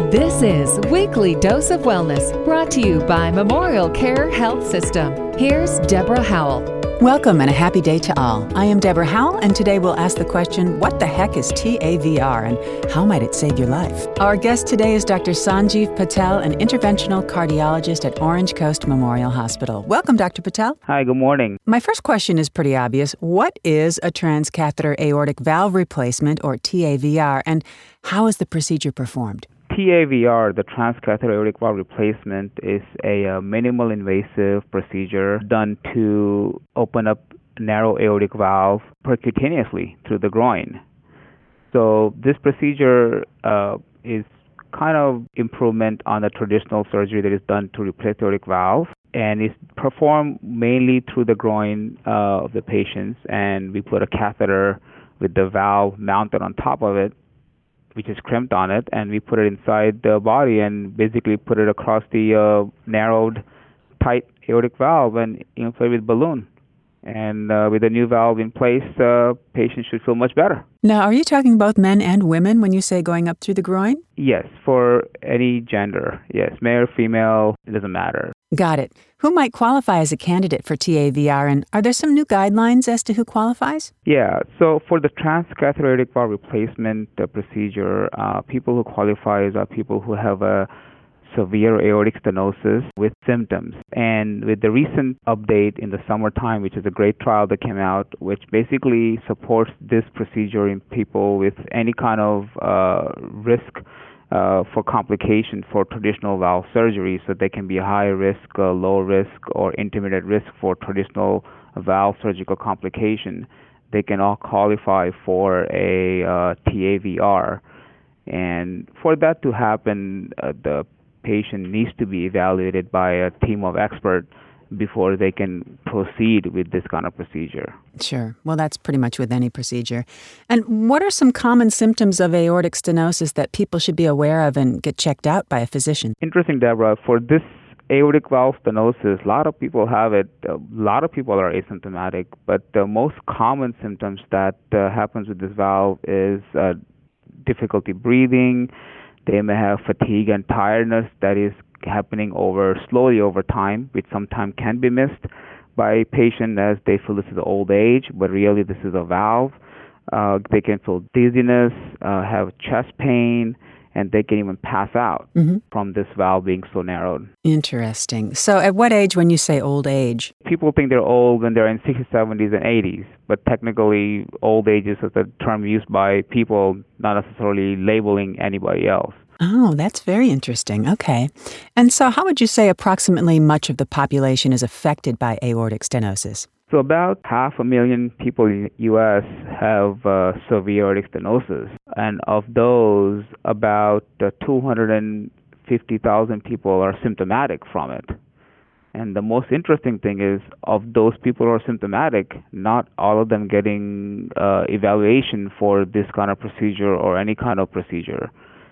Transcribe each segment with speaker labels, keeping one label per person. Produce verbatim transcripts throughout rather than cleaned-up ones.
Speaker 1: This is Weekly Dose of Wellness, brought to you by Memorial Care Health System. Here's Deborah Howell.
Speaker 2: Welcome and a happy day to all. I am Deborah Howell, and today we'll ask the question, what the heck is T A V R and how might it save your life? Our guest today is Doctor Sanjiv Patel, an interventional cardiologist at Orange Coast Memorial Hospital. Welcome, Doctor Patel.
Speaker 3: Hi, good morning.
Speaker 2: My first question is pretty obvious. What is a transcatheter aortic valve replacement, or T A V R, and how is the procedure performed?
Speaker 3: T A V R, the transcatheter aortic valve replacement, is a uh, minimal invasive procedure done to open up narrow aortic valve percutaneously through the groin. So this procedure uh, is kind of improvement on the traditional surgery that is done to replace the aortic valve, and is performed mainly through the groin uh, of the patients, and we put a catheter with the valve mounted on top of it, which is crimped on it, and we put it inside the body and basically put it across the uh, narrowed, tight aortic valve and inflate with balloon. And uh, with the new valve in place, uh, patients should feel much better.
Speaker 2: Now, are you talking both men and women when you say going up through the groin?
Speaker 3: Yes, for any gender. Yes, male or female, it doesn't matter.
Speaker 2: Got it. Who might qualify as a candidate for T A V R, and are there some new guidelines as to who qualifies?
Speaker 3: Yeah, so for the transcatheter aortic valve replacement uh, procedure, uh, people who qualify are people who have a severe aortic stenosis with symptoms. And with the recent update in the summertime, which is a great trial that came out, which basically supports this procedure in people with any kind of uh, risk uh, for complication for traditional valve surgery, so they can be high risk, uh, low risk, or intermediate risk for traditional valve surgical complication. They can all qualify for a uh, T A V R. And for that to happen, uh, the patient needs to be evaluated by a team of experts before they can proceed with this kind of procedure.
Speaker 2: Sure. Well, that's pretty much with any procedure. And what are some common symptoms of aortic stenosis that people should be aware of and get checked out by a physician?
Speaker 3: Interesting, Deborah. For this aortic valve stenosis, a lot of people have it. A lot of people are asymptomatic, but the most common symptoms that uh, happens with this valve is uh, difficulty breathing. They may have fatigue and tiredness that is happening over slowly over time, which sometimes can be missed by patients as they feel this is old age, but really this is a valve. Uh, they can feel dizziness, uh, have chest pain, and they can even pass out mm-hmm. from this valve being so narrowed.
Speaker 2: Interesting. So at what age when you say old age?
Speaker 3: People think they're old when they're in sixties, seventies, and eighties, but technically old age is a term used by people, not necessarily labeling anybody else.
Speaker 2: Oh, that's very interesting. Okay. And so how would you say approximately much of the population is affected by aortic stenosis?
Speaker 3: So about half a million people in the U S have uh, severe aortic stenosis. And of those, about uh, two hundred fifty thousand people are symptomatic from it. And the most interesting thing is, of those people who are symptomatic, not all of them getting uh, evaluation for this kind of procedure or any kind of procedure.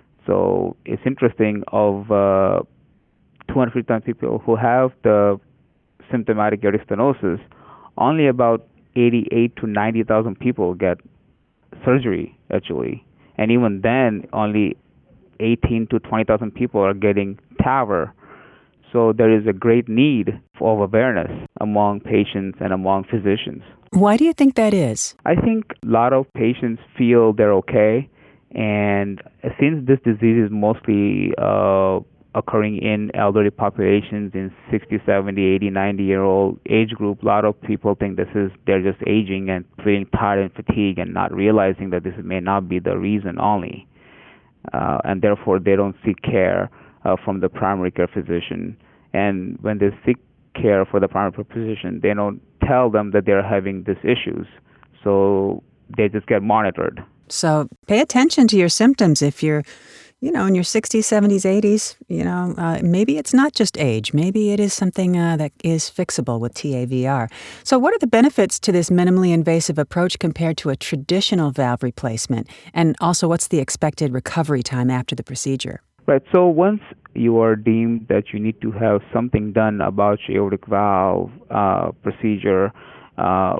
Speaker 3: So it's interesting, of uh, two hundred fifty thousand people who have the symptomatic aortic stenosis, only about eighty-eight to ninety thousand people get surgery, actually. And even then, only eighteen to twenty thousand people are getting T A V R. So there is a great need for awareness among patients and among physicians.
Speaker 2: Why do you think that is?
Speaker 3: I think a lot of patients feel they're okay. And since this disease is mostly uh, occurring in elderly populations, in sixty, seventy, eighty, ninety-year-old age group, a lot of people think this is they're just aging and feeling tired and fatigued and not realizing that this may not be the reason only. Uh, and therefore, they don't seek care uh, from the primary care physician. And when they seek care for the primary care physician, they don't tell them that they're having these issues. So they just get monitored.
Speaker 2: So pay attention to your symptoms if you're, you know, in your sixties, seventies, eighties. You know, uh, maybe it's not just age. Maybe it is something uh, that is fixable with T A V R. So what are the benefits to this minimally invasive approach compared to a traditional valve replacement? And also, what's the expected recovery time after the procedure?
Speaker 3: Right. So once you are deemed that you need to have something done about your aortic valve uh, procedure, uh,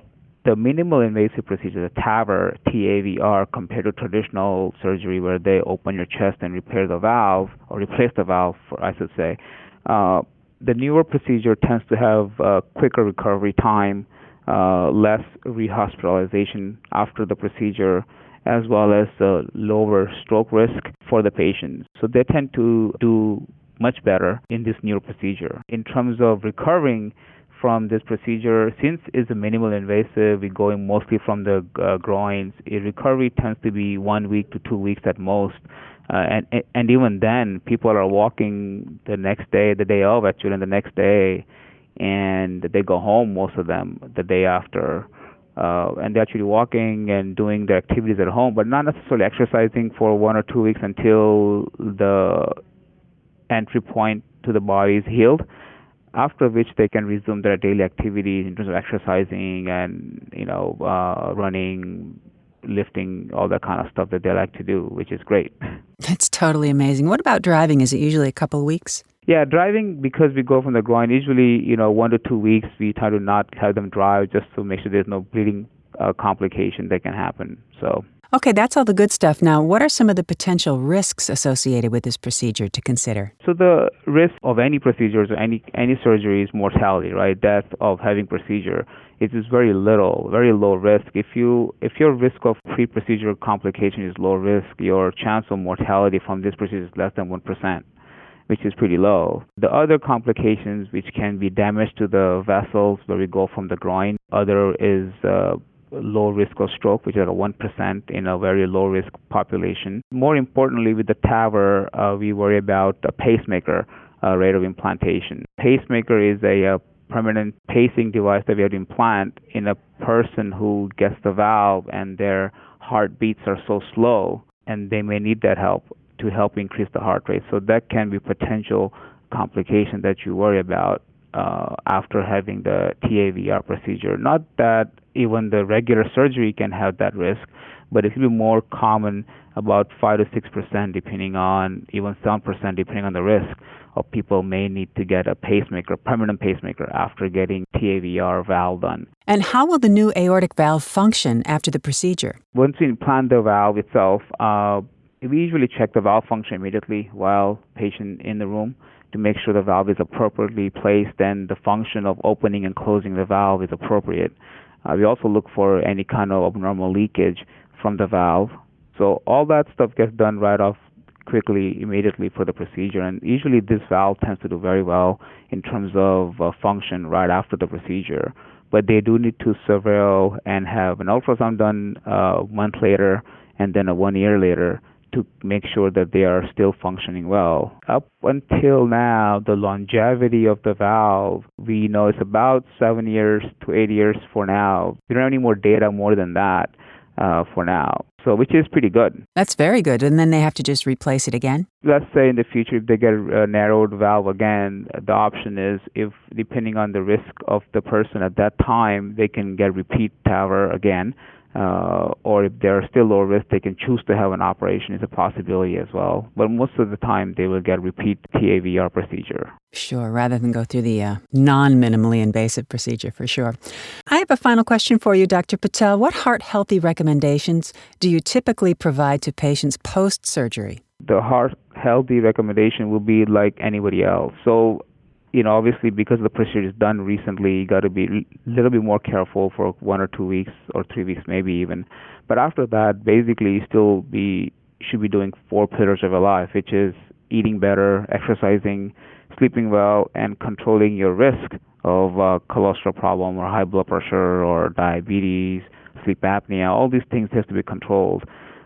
Speaker 3: the minimal invasive procedure, the TAVR, T A V R, compared to traditional surgery where they open your chest and repair the valve, or replace the valve, for, I should say, uh, the newer procedure tends to have uh, quicker recovery time, uh, less rehospitalization after the procedure, as well as uh, lower stroke risk for the patients. So they tend to do much better in this newer procedure. In terms of recovering from this procedure, since it's a minimal invasive, we're going mostly from the uh, groins, a recovery tends to be one week to two weeks at most. Uh, and and even then, people are walking the next day, the day of actually, and the next day, and they go home, most of them, the day after. Uh, and they're actually walking and doing their activities at home, but not necessarily exercising for one or two weeks until the entry point to the body is healed, after which they can resume their daily activities in terms of exercising and, you know, uh, running, lifting, all that kind of stuff that they like to do, which is great.
Speaker 2: That's totally amazing. What about driving? Is it usually a couple of weeks?
Speaker 3: Yeah, driving, because we go from the groin, usually, you know, one to two weeks, we try to not have them drive just to make sure there's no bleeding uh, complication that can happen. So.
Speaker 2: Okay, that's all the good stuff. Now, what are some of the potential risks associated with this procedure to consider?
Speaker 3: So the risk of any procedures or any any surgery is mortality, right? Death of having procedure. It is very little, very low risk. If you if your risk of pre-procedure complication is low risk, your chance of mortality from this procedure is less than one percent, which is pretty low. The other complications, which can be damage to the vessels where we go from the groin, other is uh, low risk of stroke, which is at one percent in a very low risk population. More importantly, with the TAVR, uh, we worry about a pacemaker uh, rate of implantation. Pacemaker is a, a permanent pacing device that we have to implant in a person who gets the valve and their heartbeats are so slow, and they may need that help to help increase the heart rate. So that can be potential complication that you worry about uh, after having the T A V R procedure. Not that even the regular surgery can have that risk, but it's a little more common, about five to six percent, depending on, even seven percent, depending on the risk of people may need to get a pacemaker, permanent pacemaker, after getting T A V R valve done.
Speaker 2: And how will the new aortic valve function after the procedure?
Speaker 3: Once we implant the valve itself, uh, we usually check the valve function immediately while patient in the room to make sure the valve is appropriately placed and the function of opening and closing the valve is appropriate. Uh, we also look for any kind of abnormal leakage from the valve. So all that stuff gets done right off quickly, immediately for the procedure. And usually this valve tends to do very well in terms of uh, function right after the procedure. But they do need to surveil and have an ultrasound done uh, a month later and then a one year later to make sure that they are still functioning well. Up until now, the longevity of the valve, we know it's about seven years to eight years for now. We don't have any more data more than that uh, for now, so which is pretty good.
Speaker 2: That's very good. And then they have to just replace it again?
Speaker 3: Let's say in the future, if they get a narrowed valve again, the option is, if depending on the risk of the person at that time, they can get repeat TAVR again. Uh, or if they're still low risk, they can choose to have an operation. It's a possibility as well. But most of the time, they will get repeat T A V R procedure.
Speaker 2: Sure, rather than go through the uh, non-minimally invasive procedure, for sure. I have a final question for you, Doctor Patel. What heart-healthy recommendations do you typically provide to patients post-surgery?
Speaker 3: The heart-healthy recommendation will be like anybody else. So, you know, obviously, because the procedure is done recently, you got to be a little bit more careful for one or two weeks or three weeks, maybe even. But after that, basically, you still be should be doing four pillars of your life, which is eating better, exercising, sleeping well, and controlling your risk of uh, cholesterol problem or high blood pressure or diabetes, sleep apnea. All these things have to be controlled.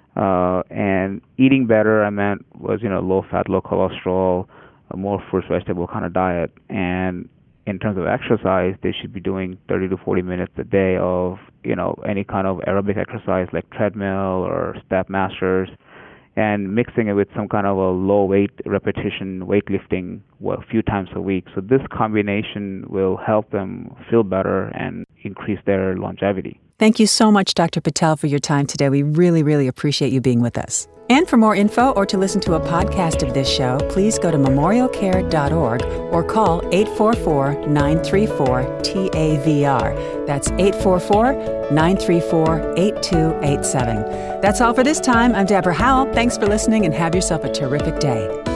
Speaker 3: Uh, and eating better, I meant, was, you know, low fat, low cholesterol, a more fruits, vegetable kind of diet. And in terms of exercise, they should be doing thirty to forty minutes a day of, you know, any kind of aerobic exercise like treadmill or step masters, and mixing it with some kind of a low weight repetition weightlifting a few times a week. So this combination will help them feel better and increase their longevity.
Speaker 2: Thank you so much, Doctor Patel, for your time today. We really, really appreciate you being with us. And for more info or to listen to a podcast of this show, please go to memorial care dot org or call eight four four, nine three four, T A V R. That's eight four four, nine three four, eight two eight seven. That's all for this time. I'm Deborah Howell. Thanks for listening and have yourself a terrific day.